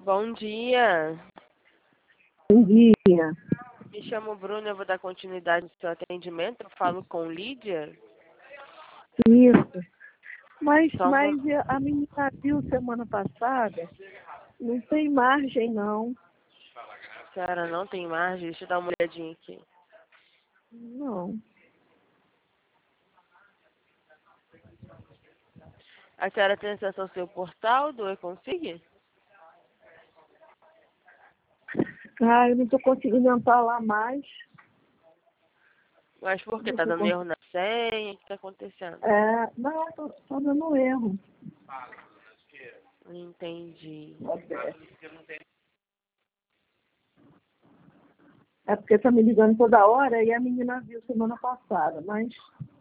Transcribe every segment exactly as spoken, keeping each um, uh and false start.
Bom dia. Bom dia. Me chamo Bruno, eu vou dar continuidade no seu atendimento. Eu falo com Lídia. Isso. Mas, Só um mas mo- a menina viu semana passada, não tem margem não. Senhora, não tem margem? Deixa eu dar uma olhadinha aqui. Não. A senhora tem acesso ao seu portal do E-Consig? Ah, eu não estou conseguindo entrar lá mais. Mas por quê? Não Tá tô dando cons- erro na senha? O que tá acontecendo? É, não, tô, tô dando erro. Entendi. É porque tá me ligando toda hora e a menina viu semana passada, mas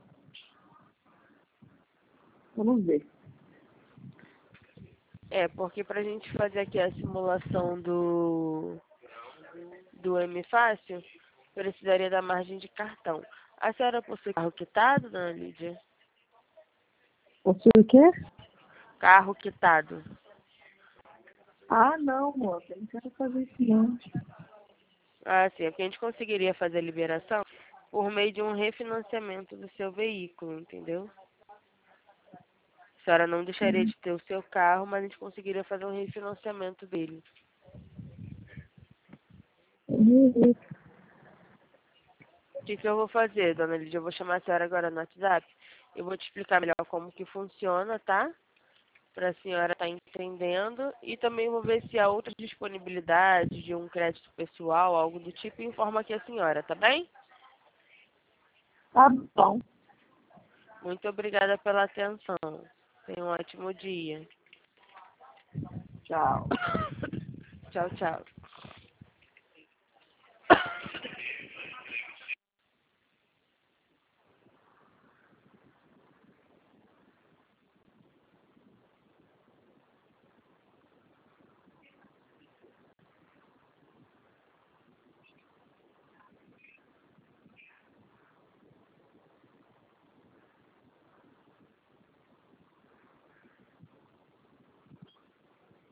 vamos ver. É, porque pra gente fazer aqui a simulação do, do M Fácil, precisaria da margem de cartão. A senhora possui carro quitado, dona Lídia? Possui o quê? Carro quitado. Ah, não, moça, eu não quero fazer isso não. Ah, sim, é porque a gente conseguiria fazer a liberação por meio de um refinanciamento do seu veículo, entendeu? A senhora não deixaria de ter o seu carro, mas a gente conseguiria fazer um refinanciamento dele. Uhum. O que, que eu vou fazer, dona Lídia? Eu vou chamar a senhora agora no WhatsApp. Eu vou te explicar melhor como que funciona, tá? Para a senhora estar entendendo. E também vou ver se há outras disponibilidades de um crédito pessoal, algo do tipo, e informa aqui a senhora, tá bem? Tá bom. Muito obrigada pela atenção. Tenha um ótimo dia. Tchau. Tchau, tchau.